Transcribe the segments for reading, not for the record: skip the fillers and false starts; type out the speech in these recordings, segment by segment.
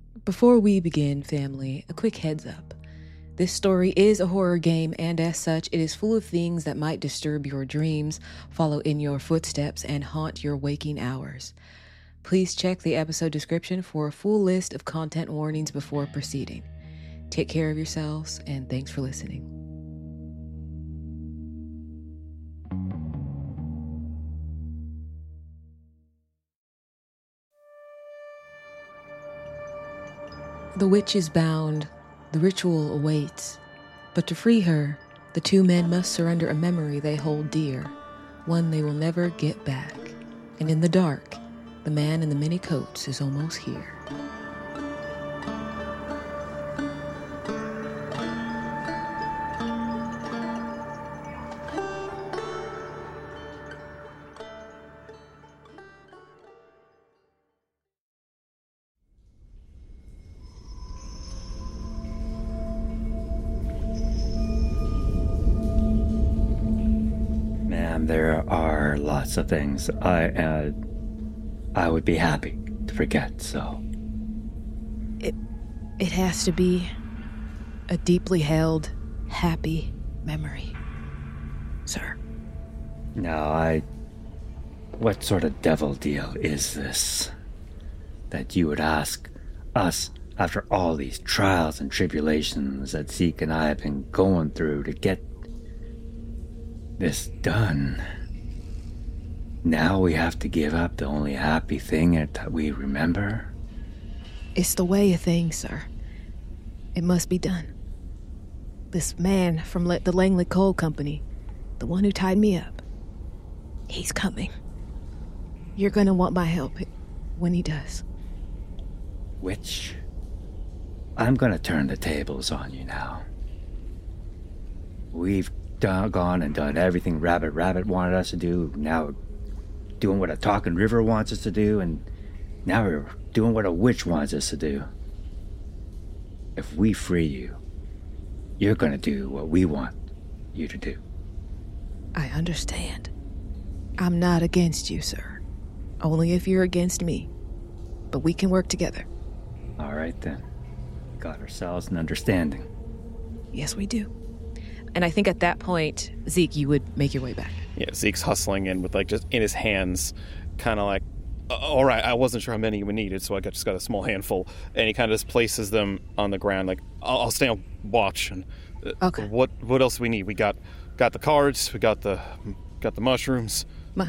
Before we begin, family, a quick heads up. This story is a horror game, and as such, it is full of things that might disturb your dreams, follow in your footsteps, and haunt your waking hours. Please check the episode description for a full list of content warnings before proceeding. Take care of yourselves, and thanks for listening. The witch is bound, the ritual awaits, but to free her, the two men must surrender a memory they hold dear, one they will never get back. And in the dark, the man in the many coats is almost here. There are lots of things I would be happy to forget, so... It has to be a deeply held, happy memory, sir. Now, what sort of devil deal is this? That you would ask us, after all these trials and tribulations that Zeke and I have been going through to get this done. Now we have to give up the only happy thing that we remember? It's the way of things, sir. It must be done. This man from the Langley Coal Company, the one who tied me up, he's coming. You're gonna want my help when he does. Which, I'm gonna turn the tables on you now. We've gone and done everything Rabbit wanted us to do. Now we're doing what a talking river wants us to do, and now we're doing what a witch wants us to do. If we free you, you're gonna do what we want you to do. I understand. I'm not against you, sir. Only if you're against me. But we can work together. All right then. Got ourselves an understanding. Yes, we do. And I think at that point, Zeke, you would make your way back. Yeah, Zeke's hustling in with, just in his hands, kind of like, all right, I wasn't sure how many we needed, so I just got a small handful. And he kind of just places them on the ground, like, I'll stay on watch. And okay. What else do we need? We got the cards, we got the mushrooms.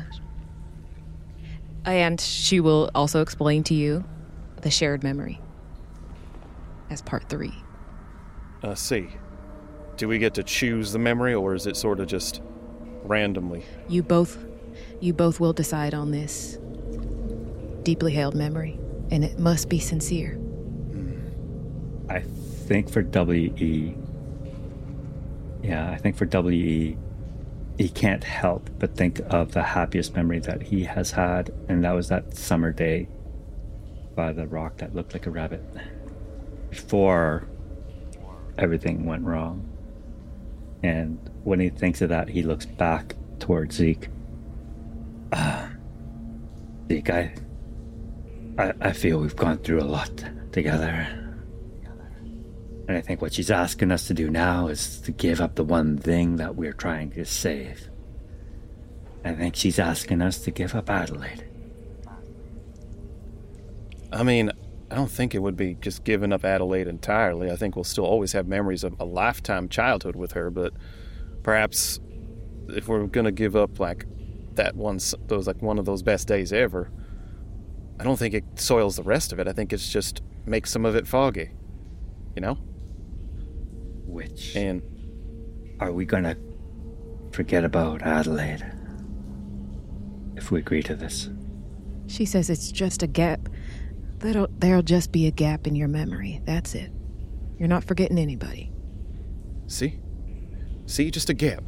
And she will also explain to you the shared memory as part 3. See. Do we get to choose the memory, or is it sort of just randomly? You both will decide on this deeply held memory, and it must be sincere. I think for W.E., he can't help but think of the happiest memory that he has had, and that was that summer day by the rock that looked like a rabbit before everything went wrong. And when he thinks of that, he looks back towards Zeke. Zeke, I feel we've gone through a lot together. And I think what she's asking us to do now is to give up the one thing that we're trying to save. I think she's asking us to give up Adelaide. I mean, I don't think it would be just giving up Adelaide entirely. I think we'll still always have memories of a lifetime childhood with her, but perhaps if we're going to give up one of those best days ever, I don't think it soils the rest of it. I think it's just makes some of it foggy, you know? And are we going to forget about Adelaide if we agree to this? She says it's just a gap. There'll just be a gap in your memory. That's it. You're not forgetting anybody. See, just a gap.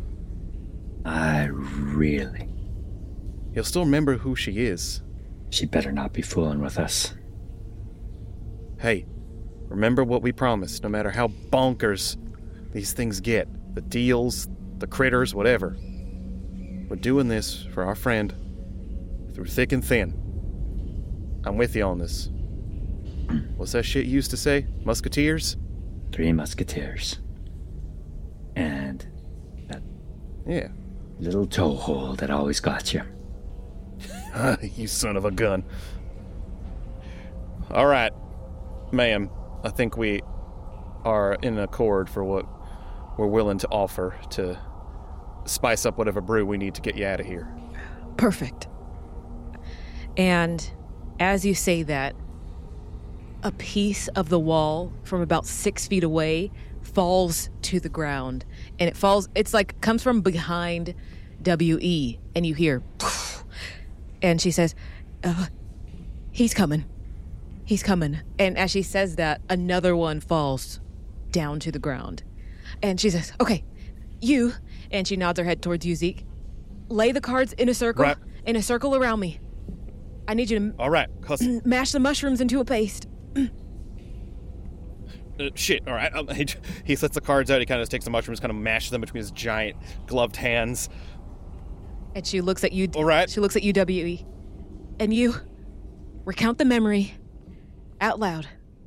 Really? You'll still remember who she is. She better not be fooling with us. Hey, remember what we promised, no matter how bonkers these things get. The deals, the critters, whatever. We're doing this for our friend through thick and thin. I'm with you on this. What's that shit you used to say? Musketeers? 3 musketeers. And that Yeah. little toe hole that always got you. You son of a gun. All right, ma'am. I think we are in accord for what we're willing to offer to spice up whatever brew we need to get you out of here. Perfect. And as you say that, a piece of the wall from about 6 feet away falls to the ground. And it falls, it's like, comes from behind W.E. And you hear, and she says, he's coming. He's coming. And as she says that, another one falls down to the ground. And she says, okay, you, and she nods her head towards you, Zeke, lay the cards in a circle, Right. in a circle around me. I need you to All right, mash the mushrooms into a paste. shit. All right. He sets the cards out. He kind of takes the mushrooms, kind of mashes them between his giant gloved hands. And she looks at you. All right. She looks at you, W.E. And you recount the memory out loud.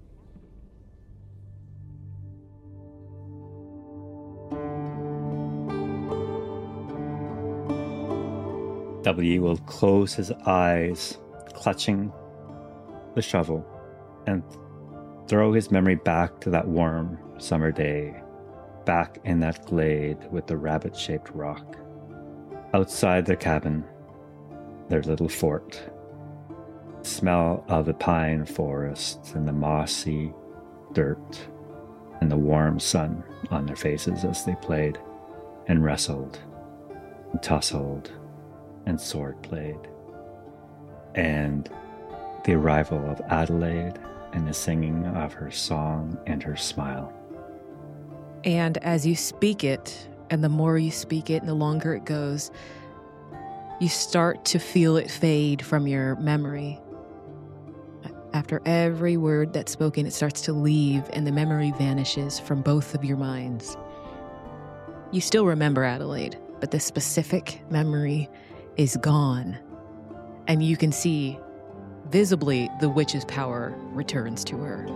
W will close his eyes, clutching the shovel, and throw his memory back to that warm summer day, back in that glade with the rabbit-shaped rock. Outside their cabin, their little fort. Smell of the pine forests and the mossy dirt and the warm sun on their faces as they played and wrestled and tussled and sword played. And the arrival of Adelaide and the singing of her song and her smile. And as you speak it, and the more you speak it and the longer it goes, you start to feel it fade from your memory. After every word that's spoken, it starts to leave and the memory vanishes from both of your minds. You still remember Adelaide, but the specific memory is gone. And you can see visibly the witch's power returns to her.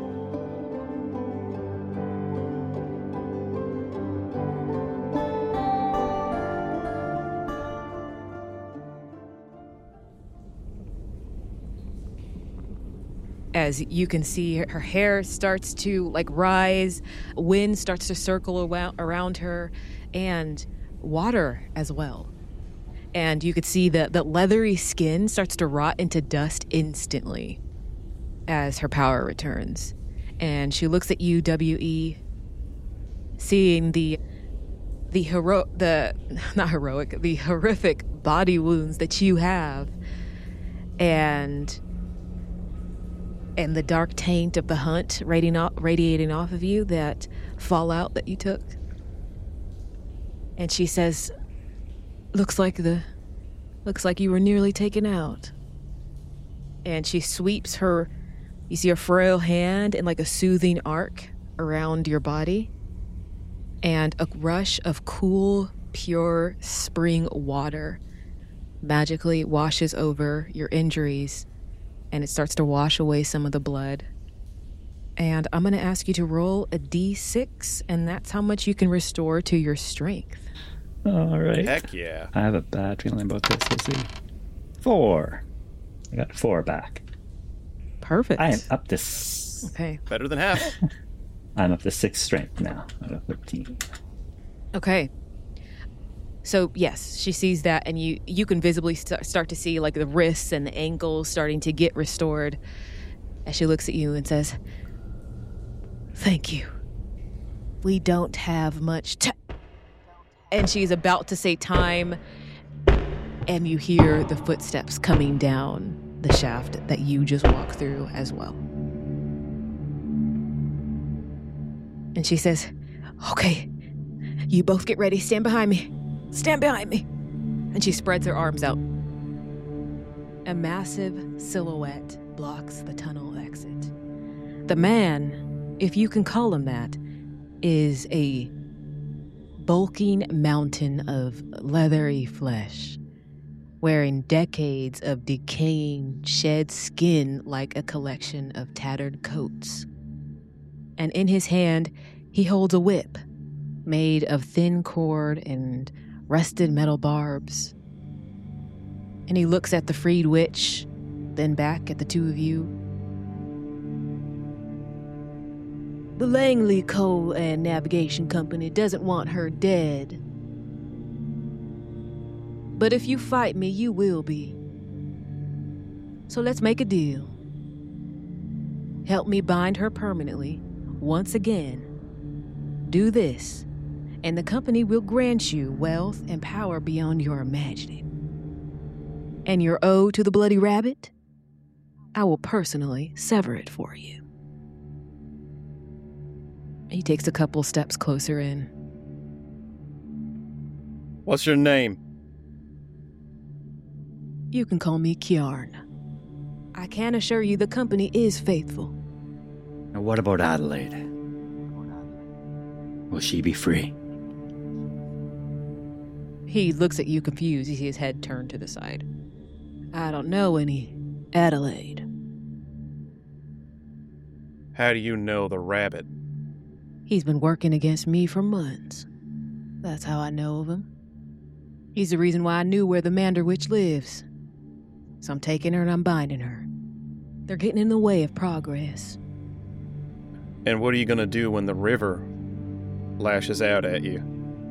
As you can see, her hair starts to rise, wind starts to circle around her, and water as well. And you could see that the leathery skin starts to rot into dust instantly as her power returns. And she looks at you, W.E., seeing the horrific body wounds that you have, and the dark taint of the hunt radiating off of you, that fallout that you took. And she says, Looks like you were nearly taken out. And she sweeps her, you see her frail hand in like a soothing arc around your body. And a rush of cool, pure spring water magically washes over your injuries, and it starts to wash away some of the blood. And I'm going to ask you to roll a d6, and that's how much you can restore to your strength. All right. Heck yeah. I have a bad feeling about this. Let's see. 4. I got 4 back. Perfect. I am up to... Okay. Better than half. I'm up to 6 strength now out of 13. Okay. So, yes, she sees that, and you can visibly start to see the wrists and the ankles starting to get restored as she looks at you and says, "Thank you. We don't have much time." And she's about to say time, and you hear the footsteps coming down the shaft that you just walked through as well. And she says, "Okay, you both get ready. Stand behind me. Stand behind me." And she spreads her arms out. A massive silhouette blocks the tunnel exit. The man, if you can call him that, is a bulking mountain of leathery flesh, wearing decades of decaying, shed skin like a collection of tattered coats. And in his hand, he holds a whip made of thin cord and rusted metal barbs. And he looks at the freed witch, then back at the two of you. The Langley Coal and Navigation Company doesn't want her dead. But if you fight me, you will be. So let's make a deal. Help me bind her permanently, once again. Do this, and the company will grant you wealth and power beyond your imagining. And your ode to the Bloody Rabbit? I will personally sever it for you. He takes a couple steps closer in. What's your name? You can call me Kjarn. I can assure you the company is faithful. Now, what about Adelaide? Will she be free? He looks at you confused. You see his head turned to the side. I don't know any Adelaide. How do you know the rabbit? He's been working against me for months. That's how I know of him. He's the reason why I knew where the Mander Witch lives. So I'm taking her and I'm binding her. They're getting in the way of progress. And what are you going to do when the river lashes out at you?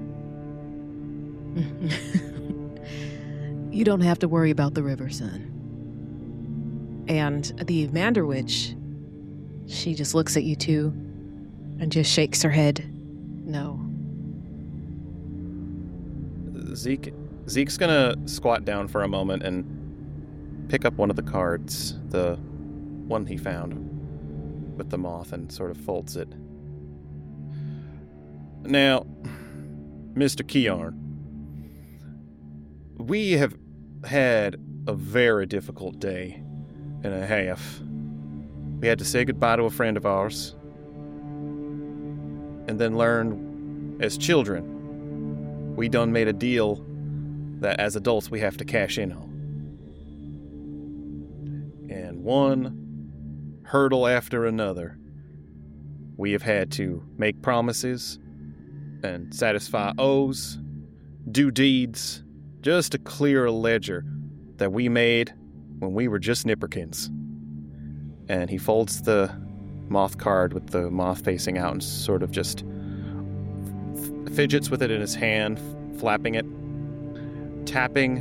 You don't have to worry about the river, son. And the Mander Witch, she just looks at you two and just shakes her head. No. Zeke's gonna squat down for a moment and pick up one of the cards, the one he found with the moth, and sort of folds it. Now, Mr. Kjarn, we have had a very difficult day and a half. We had to say goodbye to a friend of ours, and then learn as children we done made a deal that as adults we have to cash in on. And one hurdle after another, we have had to make promises and satisfy oaths, do deeds, just to clear a ledger that we made when we were just nipperkins. And he folds the moth card with the moth facing out and sort of just fidgets with it in his hand, flapping it, tapping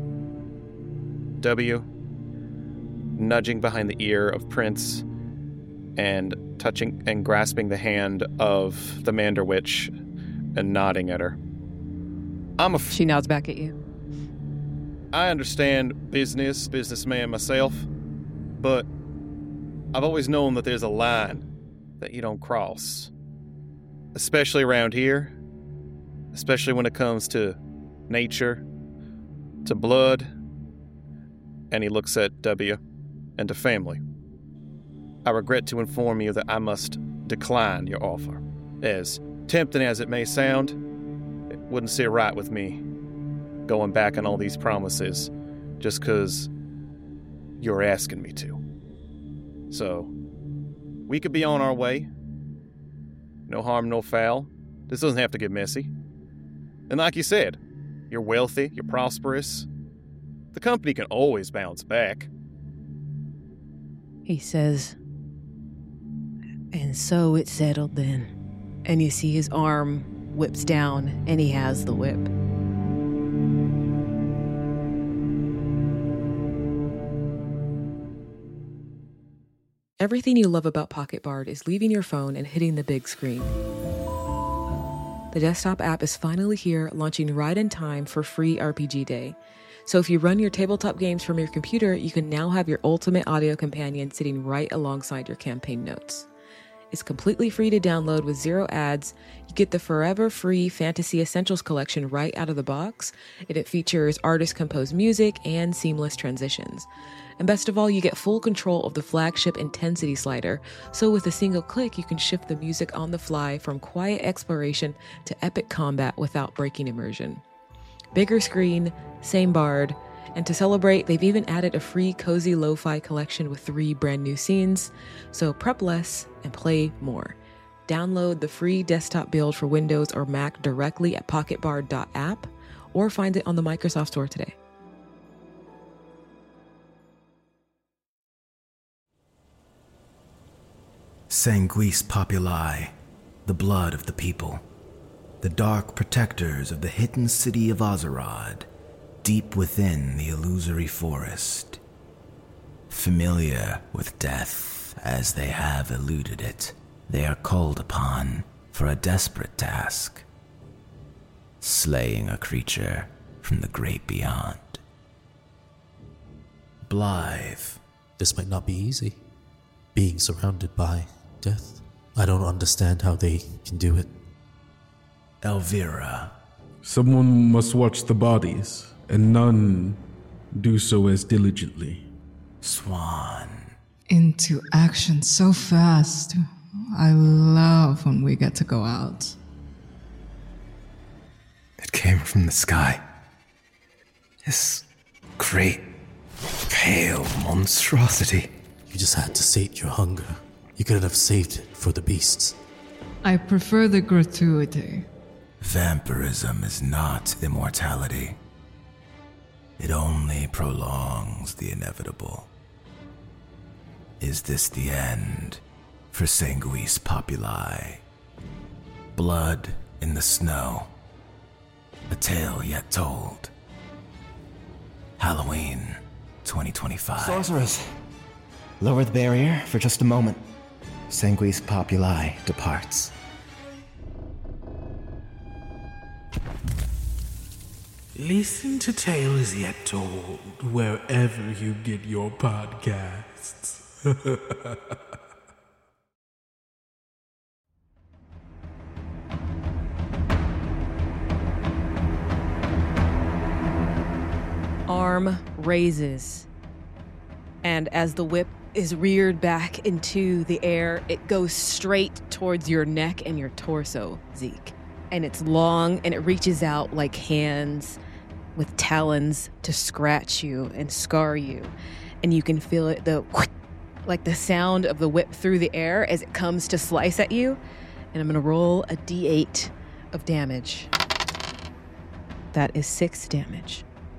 W, nudging behind the ear of Prince, and touching and grasping the hand of the Mander Witch and nodding at her. She nods back at you. I understand businessman myself, but I've always known that there's a line that you don't cross. Especially around here. Especially when it comes to nature, to blood. And he looks at W and to family. I regret to inform you that I must decline your offer. As tempting as it may sound, it wouldn't sit right with me going back on all these promises just because you're asking me to. So, we could be on our way. No harm, no foul. This doesn't have to get messy. And like you said, you're wealthy, you're prosperous. The company can always bounce back. He says, and so it's settled then. And you see his arm whips down and he has the whip. Everything you love about Pocket Bard is leaving your phone and hitting the big screen. The desktop app is finally here, launching right in time for free RPG Day. So if you run your tabletop games from your computer, you can now have your ultimate audio companion sitting right alongside your campaign notes. It's completely free to download with 0 ads. You get the forever free Fantasy Essentials collection right out of the box, and it features artist-composed music and seamless transitions. And best of all, you get full control of the flagship intensity slider, so with a single click, you can shift the music on the fly from quiet exploration to epic combat without breaking immersion. Bigger screen, same bard, And to celebrate, they've even added a free cozy lo-fi collection with 3 brand new scenes. So prep less and play more. Download the free desktop build for Windows or Mac directly at pocketbard.app or find it on the Microsoft Store today. Sanguis Populi, the blood of the people. The dark protectors of the hidden city of Ozerod, deep within the illusory forest. Familiar with death as they have eluded it, they are called upon for a desperate task. Slaying a creature from the great beyond. Blythe. This might not be easy. Being surrounded by death. I don't understand how they can do it. Elvira. Someone must watch the bodies, and none do so as diligently. Swan. Into action so fast. I love when we get to go out. It came from the sky. This great, pale monstrosity. You just had to sate your hunger. You couldn't have saved it for the beasts. I prefer the gratuity. Vampirism is not immortality. It only prolongs the inevitable. Is this the end for Sanguis Populi? Blood in the snow. A tale yet told. Halloween 2025. Sorceress, lower the barrier for just a moment. Sanguis Populi departs. Listen to Tales Yet Told wherever you get your podcasts. Arm raises, and as the whip is reared back into the air, it goes straight towards your neck and your torso, Zeke. And it's long, and it reaches out like hands with talons to scratch you and scar you. And you can feel it, like the sound of the whip through the air as it comes to slice at you. And I'm going to roll a d8 of damage. That is 6 damage.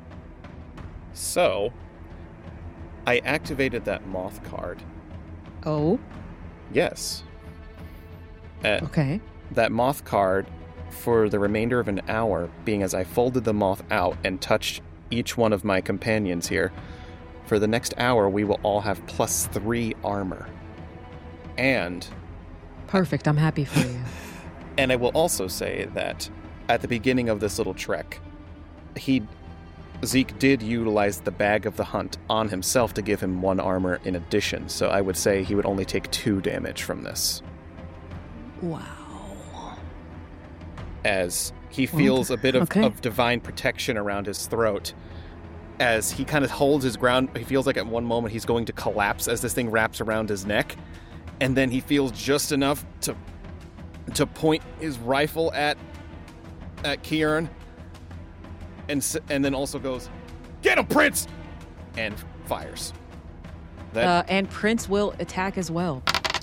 So, I activated that moth card. Oh? Yes. Okay. That moth card, for the remainder of an hour, being as I folded the moth out and touched each one of my companions here, for the next hour we will all have +3 armor. And... Perfect, I'm happy for you. And I will also say that at the beginning of this little trek, Zeke did utilize the Bag of the Hunt on himself to give him 1 armor in addition, so I would say he would only take 2 damage from this. Wow. As he feels a bit of divine protection around his throat, as he kind of holds his ground. He feels like at one moment he's going to collapse as this thing wraps around his neck, and then he feels just enough to point his rifle at Kieran, and then also goes, "Get him, Prince!" and fires. And Prince will attack as well.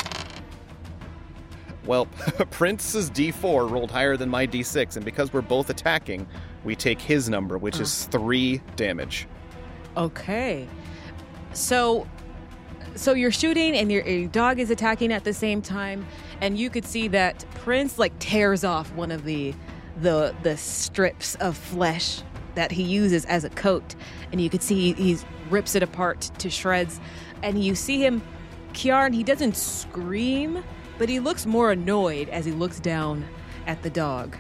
Well, Prince's D4 rolled higher than my D6, and because we're both attacking, we take his number, which is 3 damage. Okay. So you're shooting, and your dog is attacking at the same time, and you could see that Prince tears off one of the strips of flesh that he uses as a coat, and you could see he rips it apart to shreds, and you see him, Kiarn, he doesn't scream, but he looks more annoyed as he looks down at the dog.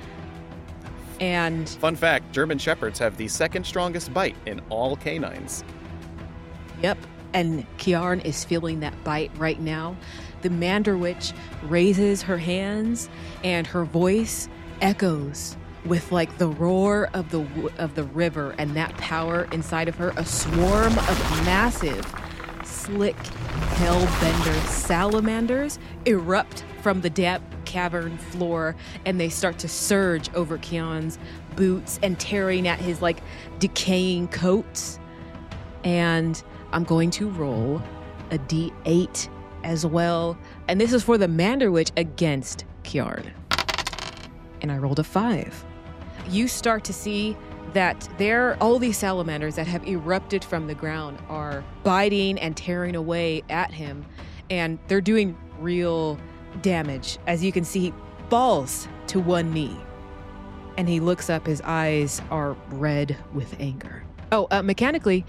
And fun fact, German Shepherds have the 2nd strongest bite in all canines. Yep, and Kiarn is feeling that bite right now. The Manderwitch raises her hands, and her voice echoes with the roar of the river and that power inside of her. A swarm of massive, slick, hellbender salamanders erupt from the damp cavern floor, and they start to surge over Keon's boots and tearing at his like decaying coats. And I'm going to roll a d8 as well, and this is for the Manderwitch against Kiarn. And I rolled a 5. You start to see that all these salamanders that have erupted from the ground are biting and tearing away at him, and they're doing real damage. As you can see, he falls to one knee, and he looks up. His eyes are red with anger. Mechanically,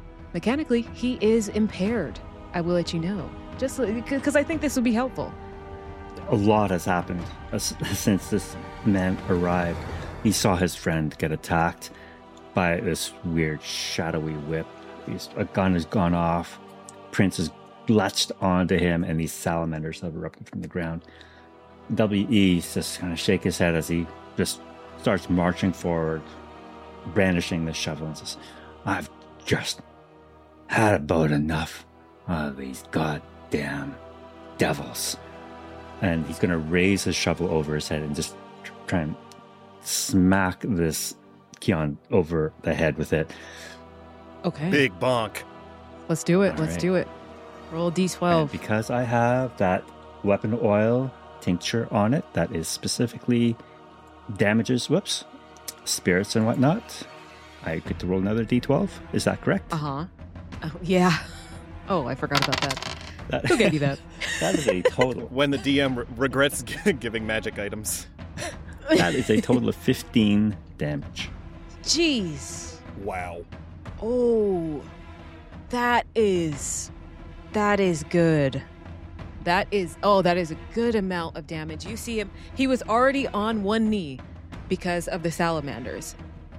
he is impaired. I will let you know, just because I think this would be helpful. A lot has happened since this man arrived. He saw his friend get attacked by this weird shadowy whip. A gun has gone off. Prince has latched onto him, and these salamanders have erupted from the ground. W.E. just kind of shake his head as he just starts marching forward, brandishing the shovel, and says, "I've just had about enough of these goddamn devils." And he's going to raise his shovel over his head and just try and smack this Keon over the head with it. Okay. Big bonk. Let's do it. All Let's right. do it. Roll a d12. And because I have that weapon oil tincture on it that is specifically damages, spirits and whatnot, I get to roll another d12. Is that correct? Uh-huh. Oh, yeah. Oh, I forgot about that. Who gave you that? That is a total. When the DM regrets giving magic items. That is a total of 15 damage. Jeez. Wow. Oh, that is good. That is a good amount of damage. You see him, he was already on one knee because of the salamanders.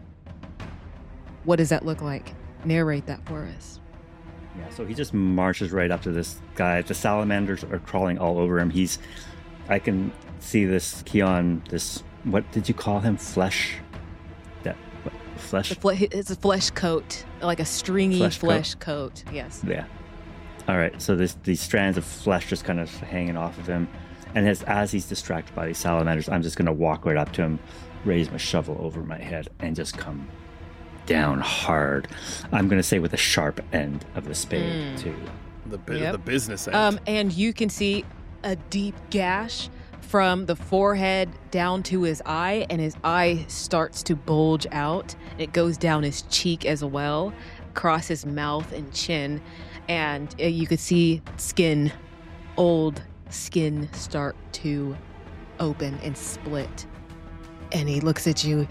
What does that look like? Narrate that for us. Yeah, so he just marches right up to this guy. The salamanders are crawling all over him. I can see this Keon, what did you call him? Flesh? Flesh? It's a flesh coat, like a stringy flesh coat. Yes. Yeah. All right, so these strands of flesh just kind of hanging off of him. And as he's distracted by these salamanders, I'm just going to walk right up to him, raise my shovel over my head, and just come down hard. I'm going to say with the sharp end of the spade, too. The business end. And you can see a deep gash from the forehead down to his eye, and his eye starts to bulge out. It goes down his cheek as well, across his mouth and chin, and you could see old skin start to open and split. And he looks at you,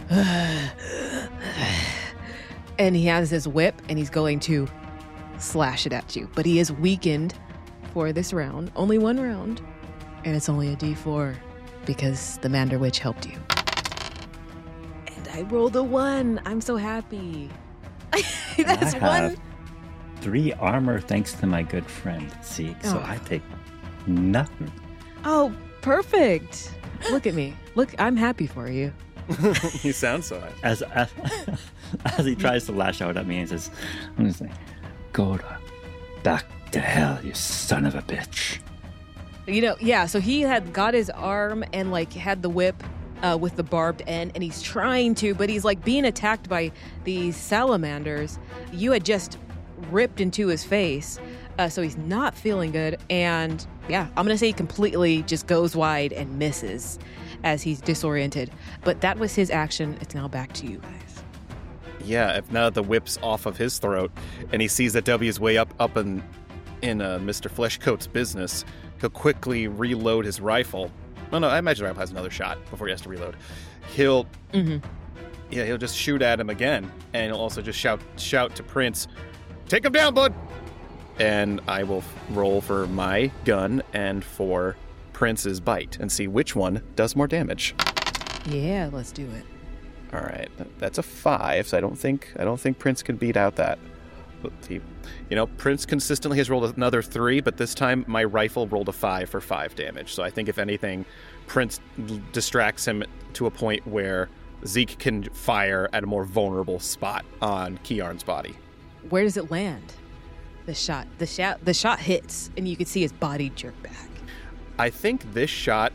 and he has his whip, and he's going to slash it at you. But he is weakened for this round, only one round, and it's only a d4 because the Manderwitch helped you. And I rolled a 1. I'm so happy. That's I one. have 3 armor thanks to my good friend Zeke, so I take nothing. Oh, perfect. Look at me. Look, I'm happy for you. You sound so happy. As he tries to lash out at me and says, I'm just like, go back to hell, you son of a bitch. So he had got his arm and had the whip with the barbed end, and he's trying to, but he's being attacked by these salamanders. You had just ripped into his face, so he's not feeling good. And I'm gonna say he completely just goes wide and misses as he's disoriented. But that was his action. It's now back to you guys. Yeah, if now the whip's off of his throat and he sees that W is way up in Mr. Fleshcoat's business, he'll quickly reload his rifle. No, I imagine the rifle has another shot before he has to reload. He'll just shoot at him again, and he'll also just shout to Prince, "Take him down, bud!" And I will roll for my gun and for Prince's bite and see which one does more damage. Yeah, let's do it. All right, that's a 5, so I don't think Prince can beat out that. Prince consistently has rolled another 3, but this time my rifle rolled a 5 for 5 damage. So I think if anything, Prince distracts him to a point where Zeke can fire at a more vulnerable spot on Kiarn's body. Where does it land? The shot hits, and you can see his body jerk back. I think this shot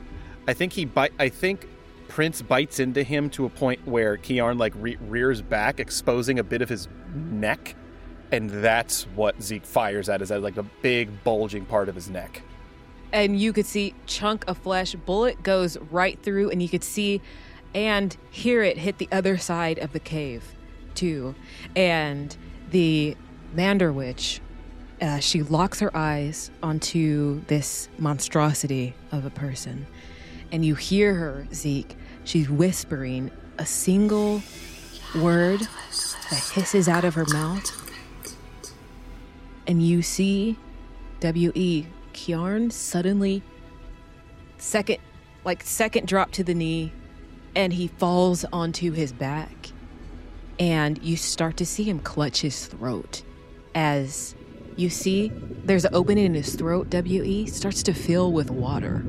I think Prince bites into him to a point where Kiarn like rears back, exposing a bit of his neck, and that's what Zeke fires at, is at like a big bulging part of his neck. And you could see chunk of flesh, bullet goes right through, and you could see and hear it hit the other side of the cave too. And the Mander Witch, she locks her eyes onto this monstrosity of a person. And you hear her, Zeke. She's whispering a single word that hisses out of her mouth. And you see W.E. Kiarn suddenly, second drop to the knee, and he falls onto his back. And you start to see him clutch his throat as you see there's an opening in his throat. W.E. starts to fill with water.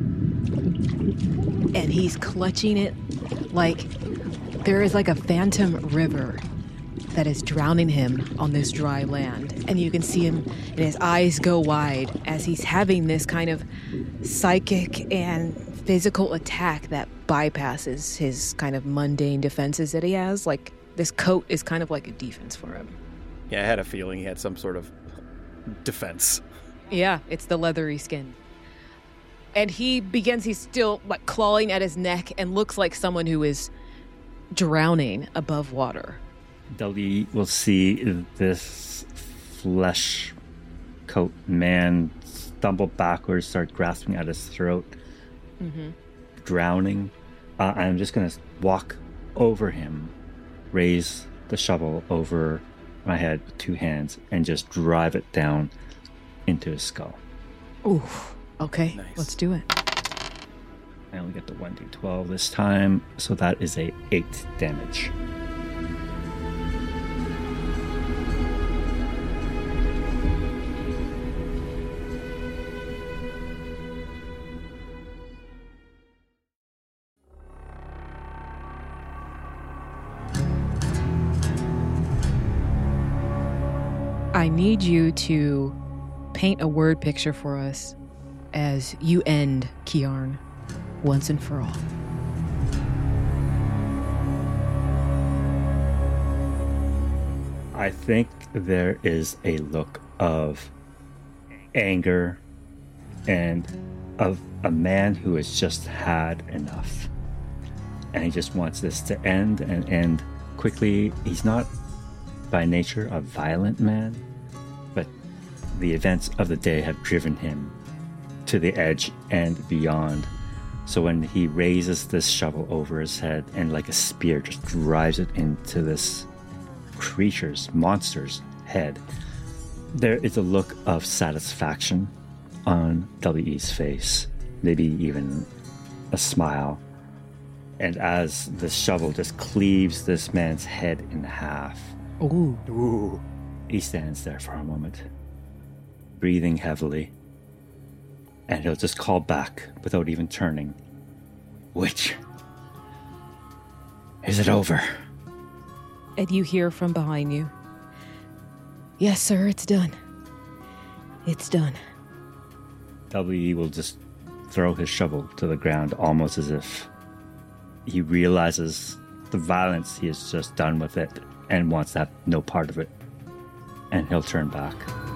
And he's clutching it like there is like a phantom river that is drowning him on this dry land. And you can see him, and his eyes go wide as he's having this kind of psychic and physical attack that bypasses his kind of mundane defenses that he has. Like, this coat is kind of like a defense for him. Yeah, I had a feeling he had some sort of defense. Yeah, it's the leathery skin. And he's still like clawing at his neck and looks like someone who is drowning above water. Dudley will see this flesh coat man stumble backwards, start grasping at his throat, drowning. I'm just going to walk over him, raise the shovel over my head with two hands, and just drive it down into his skull. Ooh. Okay, Nice. Let's do it. I only get the 1d12 this time, so that is a 8 damage. I need you to paint a word picture for us as you end Kiarn once and for all. I think there is a look of anger and of a man who has just had enough. And he just wants this to end and end quickly. He's not by nature a violent man, but the events of the day have driven him to the edge and beyond. So when he raises this shovel over his head and like a spear just drives it into this monster's head, there is a look of satisfaction on W.E.'s face, maybe even a smile. And as the shovel just cleaves this man's head in half, Ooh. he stands there for a moment, breathing heavily. And he'll just call back without even turning. Which? Is it over? And you hear from behind you, "Yes, sir, it's done. It's done." W.E. will just throw his shovel to the ground, almost as if he realizes the violence he has just done with it and wants to have no part of it. And he'll turn back.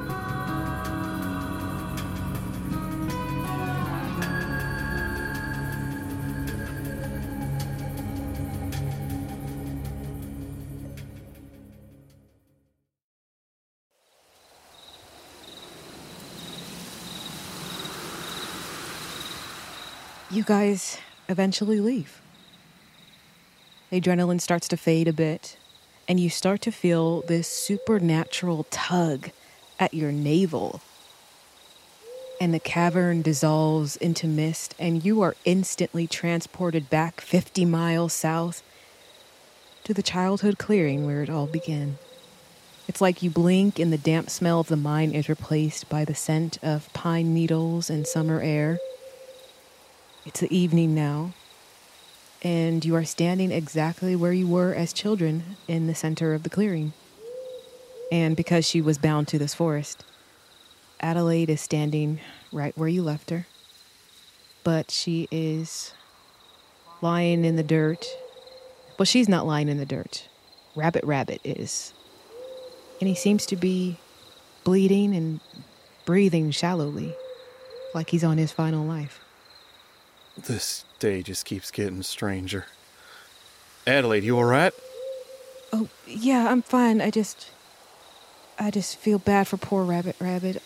You guys eventually leave. Adrenaline starts to fade a bit, and you start to feel this supernatural tug at your navel. And the cavern dissolves into mist, and you are instantly transported back 50 miles south to the childhood clearing where it all began. It's like you blink and the damp smell of the mine is replaced by the scent of pine needles and summer air. It's the evening now, and you are standing exactly where you were as children in the center of the clearing. And because she was bound to this forest, Adelaide is standing right where you left her. but she is lying in the dirt. Well, she's not lying in the dirt. Rabbit is. And he seems to be bleeding and breathing shallowly, like he's on his final life. This day just keeps getting stranger. Adelaide, you all right? Oh, yeah, I'm fine. I just feel bad for poor Rabbit.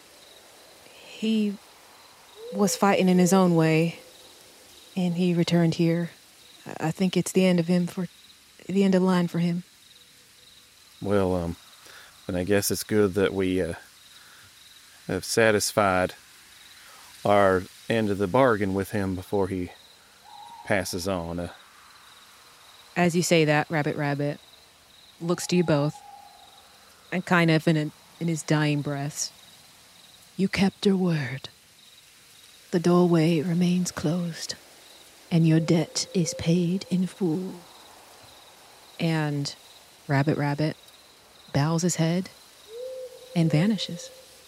He was fighting in his own way, and he returned here. I think it's the end of the line for him. Well, and I guess it's good that we have satisfied our end of the bargain with him before he passes on. As you say that, Rabbit looks to you both, and kind of in his dying breaths. You kept your word. The doorway remains closed, and your debt is paid in full. And Rabbit bows his head and vanishes.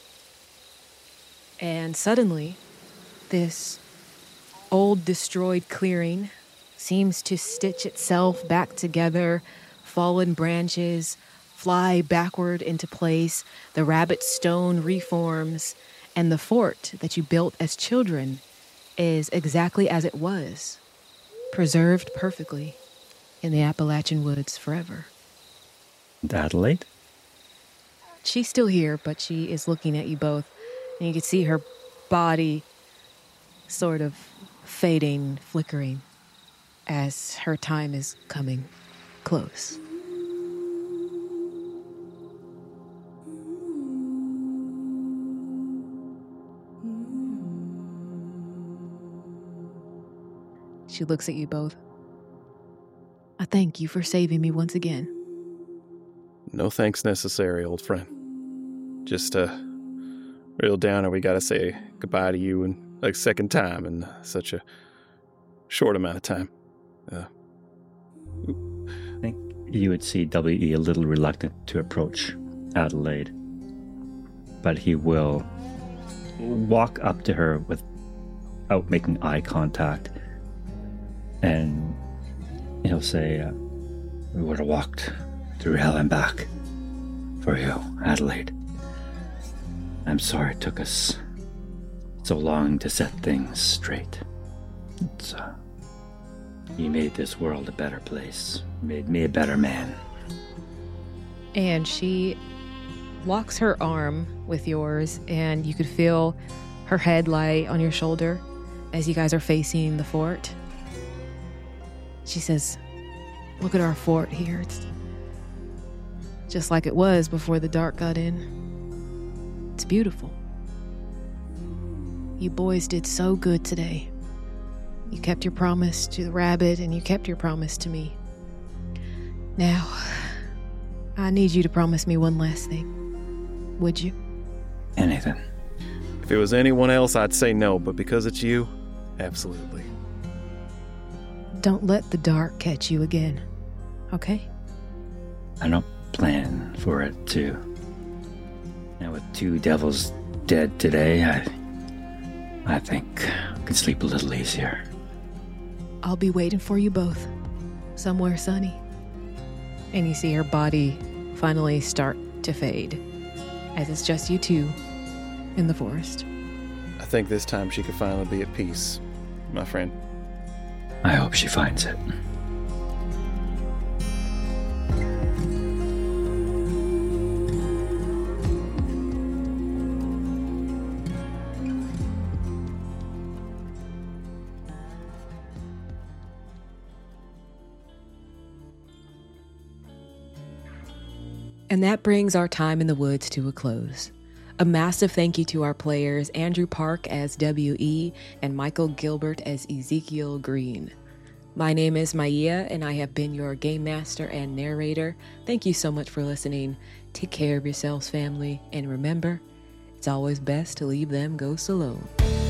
And suddenly, this old destroyed clearing seems to stitch itself back together. Fallen branches fly backward into place. The rabbit stone reforms, and the fort that you built as children is exactly as it was, preserved perfectly in the Appalachian woods forever. Adelaide? She's still here, but she is looking at you both, and you can see her body sort of fading, flickering, as her time is coming close. She looks at you both. I thank you for saving me once again. No thanks necessary, old friend. Just a real downer. We gotta say goodbye to you in a second time in such a short amount of time. I think you would see W.E. a little reluctant to approach Adelaide, but he will walk up to her without making eye contact, and he'll say, we would have walked through hell and back for you, Adelaide. I'm sorry it took us so long to set things straight. You made this world a better place. You made me a better man. And she locks her arm with yours, and you could feel her head lie on your shoulder as you guys are facing the fort. She says, look at our fort here. It's just like it was before the dark got in. It's beautiful. You boys did so good today. You kept your promise to the rabbit, and you kept your promise to me. Now, I need you to promise me one last thing. Would you? Anything. If it was anyone else, I'd say no, but because it's you, absolutely. Don't let the dark catch you again, okay? I don't plan for it to. And with 2 devils dead today, I think I can sleep a little easier. I'll be waiting for you both, somewhere sunny. And you see her body finally start to fade, as it's just you two in the forest. I think this time she could finally be at peace, my friend. I hope she finds it. And that brings our time in the woods to a close. A massive thank you to our players, Andrew Park as W.E. and Michael Gilbert as Ezekiel Green. My name is Maia, and I have been your game master and narrator. Thank you so much for listening. Take care of yourselves, family, and remember, it's always best to leave them ghosts alone.